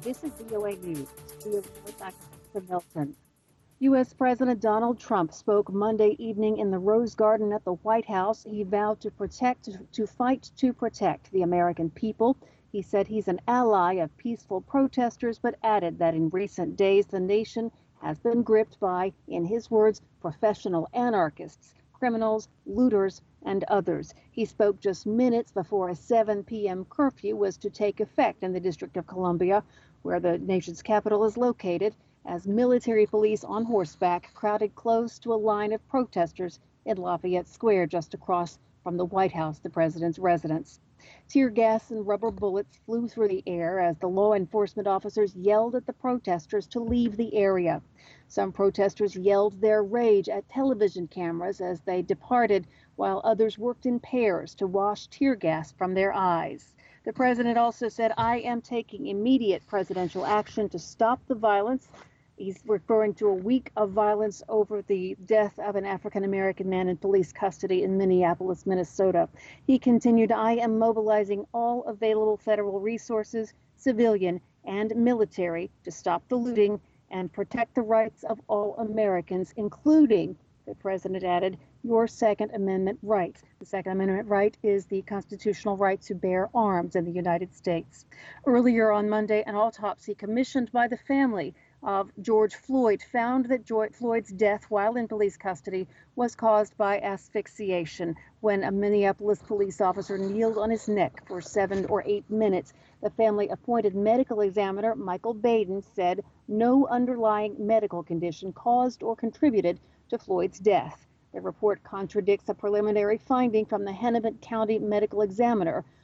This is VOA News. We report back to Milton. U.S. President Donald Trump spoke Monday evening in the Rose Garden at the White House. He vowed to fight to protect the American people. He said he's an ally of peaceful protesters, but added that in recent days the nation has been gripped by, in his words, professional anarchists, criminals, looters, and others. He spoke just minutes before a 7 p.m. curfew was to take effect in the District of Columbia, where the nation's capital is located, as military police on horseback crowded close to a line of protesters in Lafayette Square just across from the White House, the president's residence. Tear gas and rubber bullets flew through the air as the law enforcement officers yelled at the protesters to leave the area. Some protesters yelled their rage at television cameras as they departed, while others worked in pairs to wash tear gas from their eyes. The president also said, "I am taking immediate presidential action to stop the violence." He's referring to a week of violence over the death of an African-American man in police custody in Minneapolis, Minnesota. He continued, "I am mobilizing all available federal resources, civilian and military, to stop the looting and protect the rights of all Americans, including," the president added, "your Second Amendment rights." The Second Amendment right is the constitutional right to bear arms in the United States. Earlier on Monday, an autopsy commissioned by the family of George Floyd found that Floyd's death while in police custody was caused by asphyxiation when a Minneapolis police officer kneeled on his neck for 7 or 8 minutes. The family-appointed medical examiner, Michael Baden, said no underlying medical condition caused or contributed to Floyd's death. The report contradicts a preliminary finding from the Hennepin County medical examiner,